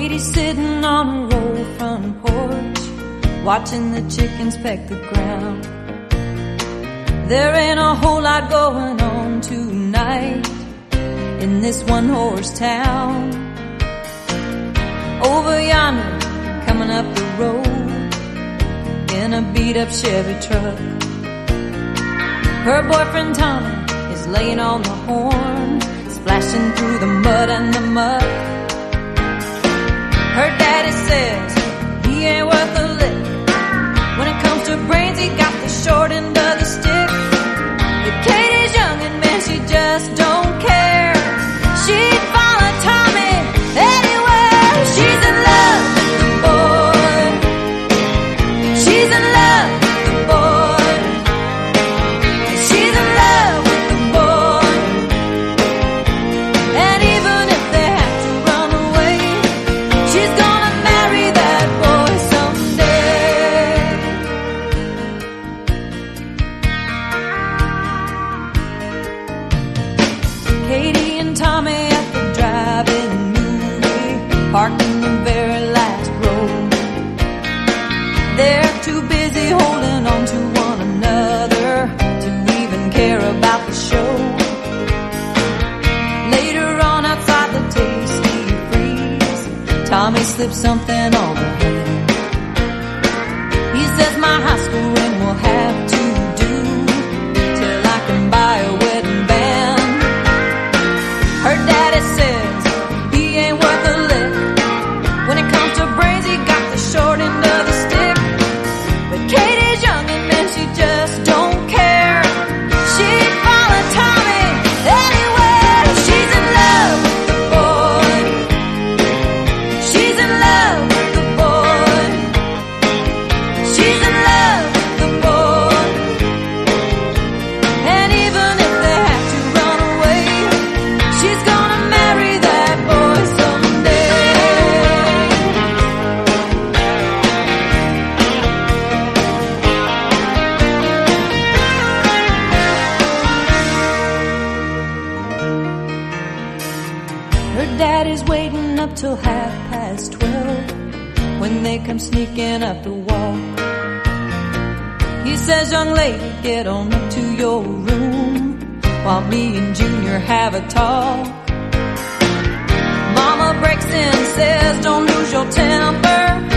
Katie's sitting on her old front porch, watching the chickens peck the ground. There ain't a whole lot going on tonight in this one-horse town. Over yonder, coming up the road in a beat-up Chevy truck, her boyfriend Tommy is laying on the horn, splashing through the mud and the muck. Her daddy says he ain't worth a lick. When it comes to brains, he got the short end of the stick. But Katie's young and man, she just don't care. She'd follow Tommy anywhere. She's in love with the boy. She's in love with the boy. She's in love with the boy. And even if they have to run away, she's gonna marry that boy someday. Katie and Tommy at the drive-in movie, parked in the very last row. They're too busy holding on to one another to even care about the show. Later on outside the Tasty Freeze, Tommy slipped something on her hand. He says my high school ring will have to do till I can buy a wedding band. Her daddy says he ain't worth a lick. When it comes to brains, he got the short end of the stick. But Katie's young and man, she just don't care. She'd follow Tommy anywhere. She's in love with the boy. She's in love with the boy. She's in love with the boy. And even if they have to run away, she's gonna marry that boy someday. Her daddy's waiting up till 12:30 when they come sneaking up the walk. He says, young lady, get on up to your room while me and Junior have a talk. Mama breaks in, says, don't lose your temper.